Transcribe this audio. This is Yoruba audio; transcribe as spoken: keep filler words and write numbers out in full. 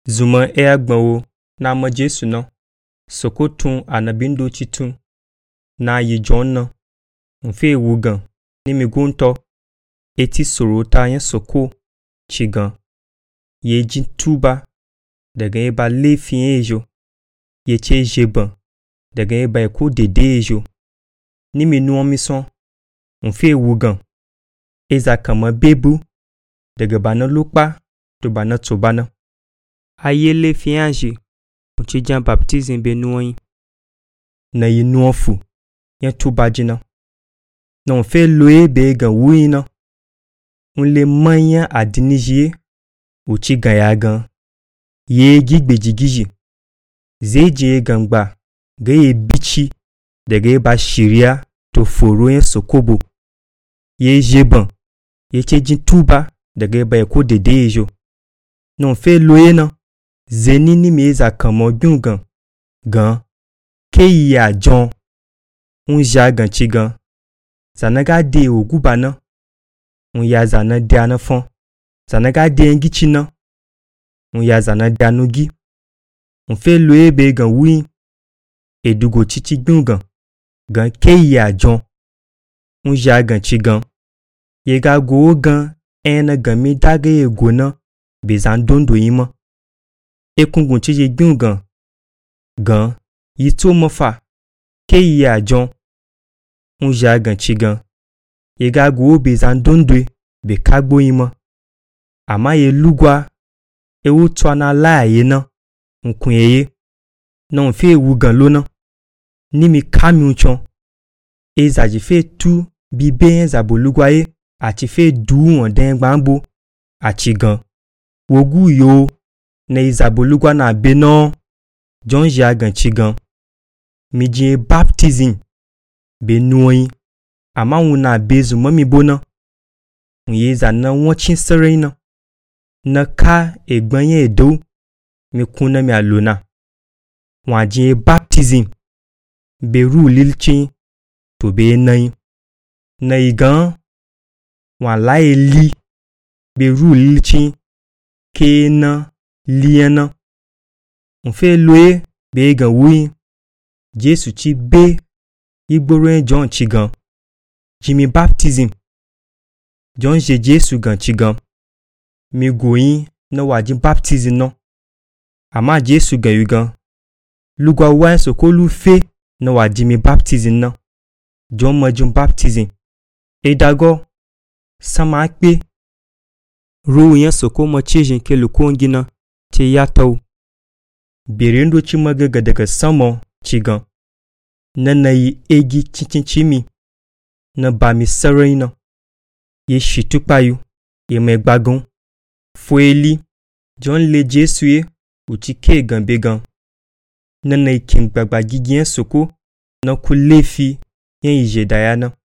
Zuma e agbawo na ma Jesu no. Soko tun anabindo chitun. Na yi John no. Mfe wugan ni mi gunto. Eti soro ta yin soko chigan. Ye jin tuba daga ye ba lefin ejo. Ye che jeban daga ye ba ko dede ejo. Ni mi nuwa mi son. Mfe wugan. Eza kama bebu daga bana lukpa to bana tsobana. Aye lefin anje. Mche jan baptizin be nuwa yin. Na yi nuwa fu. Yan tuba jina. Na mfe loe be gan wuyi na. Unle manya adinijie. Uchi gan ya gan. Ye gigbe jigiji. Zeje gan ba. Ge ye bichi. Daga ye ba shiria to foro yen sokobo. Ye jeban. Ye che jin tuba daga ye ba ye ko dede ejo. Non fe loye na. Zeni ni me eza kamo gyun gan. Gan. Ke yi ya John. Un ja gan chi gan. Zanaga de oguba na. Un ya zana de anafon. Zanaga de engi chi na. Un ya zana de anogi. Un fe loye be gan wuyin. Edugo chichi gyun gan. Gan ke yi ya John. Un ja gan chi gan. Ye ga go gan. Ena gan mi daga ye go na. Bezan dondo yima. E kungun chichi gyun gan. Gan. Yi to mofa. Ke yi ya John. Un ja gan chi gan. Ye ga go bezan dondo be kagbo yima. Ama ye lugwa. E u twana la ye na. Un kunye ye. Na un fe wugan lo na. Ni mi kami unchon. E za jife tu bi ben za bo lugwa ye. A chi fe du wan den gbangbo. A chi gan. Wogu yo. Na iza bo lugwa na be no. John ja gan chi gan. Mi je baptizin. Be nuwa yin. Ama una bezu mami bona. Unye za na wanchin sere na. Na ka e gbanye edo. Mi kuna mi alona. Wanje baptizin. Be ru lilchin. To be na yin. Na igan. Wan la e li. Be ru lilchin. Ke na. Li na. Unfe loe. Be gan wuyin. Jesu chi be. Igboro John chi gan. Jimi baptizin. John je Jesu gan chi gan. Mi goyin na wajin baptizin no. Ama Jesu gan yu gan. Lugwa wan soko lu fe na wajimi baptizin na. John majun baptizin. E dago. Sama akpe. Ro yen soko ma chejin ke lukongi na. Che yatau. Berindo chi magaga daga samo chi gan. Na na yi egi chinchin chimi. Na ba mi sarai na. Ye shitukpa yu. Ye me gbagon. Fueli. John le Jesu ye. Uchi ke gan be gan. Na na yi kim gbagba gigi yen soko. Na ku lefi. Yen ije dayana.